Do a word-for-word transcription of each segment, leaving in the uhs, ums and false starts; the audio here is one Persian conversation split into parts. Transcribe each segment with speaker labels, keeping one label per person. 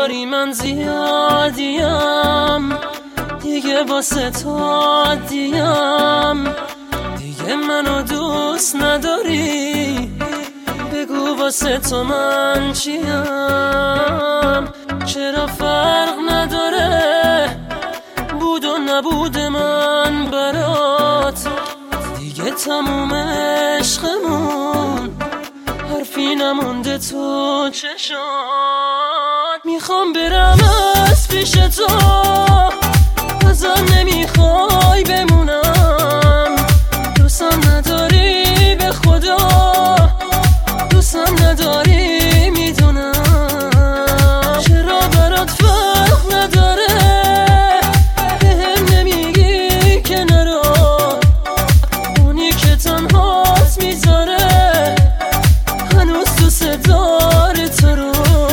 Speaker 1: انگاری من زیادیم، دیگه واسه تو عادیم. دیگه منو دوست نداری، بگو واسه تو من چیم. چرا فرق نداره بود و نبود من برات، دیگه تموم عشقمون، حرفی نمونده تو چشات. میخوام برم از پیش تو، ازم نمیخوای بمونم. دوستم نداری به خدا، دوستم نداری میدونم. چرا برات فرق نداره بهم نمیگی که نرو، اونی که تنهات میذاره هنوز دوست داره تو رو.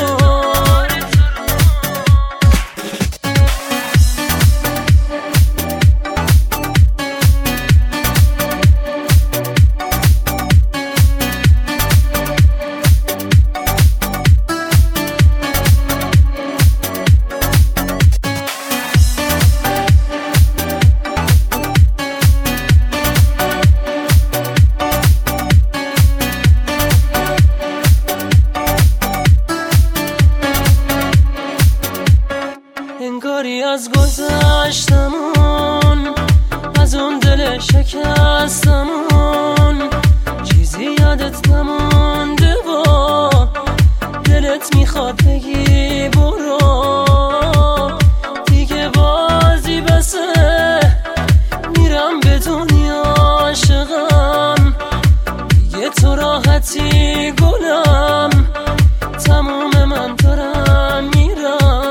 Speaker 1: انگاری از گذشتمون، از اون دل شکستمون، چیزی یادت نمونده و دلت میخواد بگی برو. دیگه بازی بسه، میرم به دنیا عاشقم، دیگه تو راحتی گلم، تموم من دارم میرم.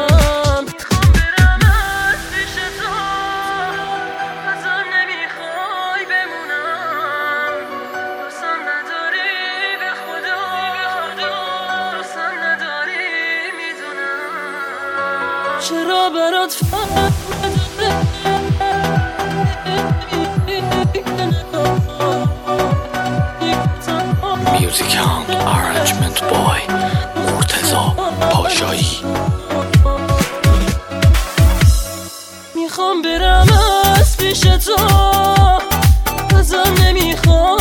Speaker 1: چرا برات فرق
Speaker 2: Music Sound Arrangement Boy مرتضی پاشایی.
Speaker 1: میخوام برم از پیش تو، ازم نمیخوام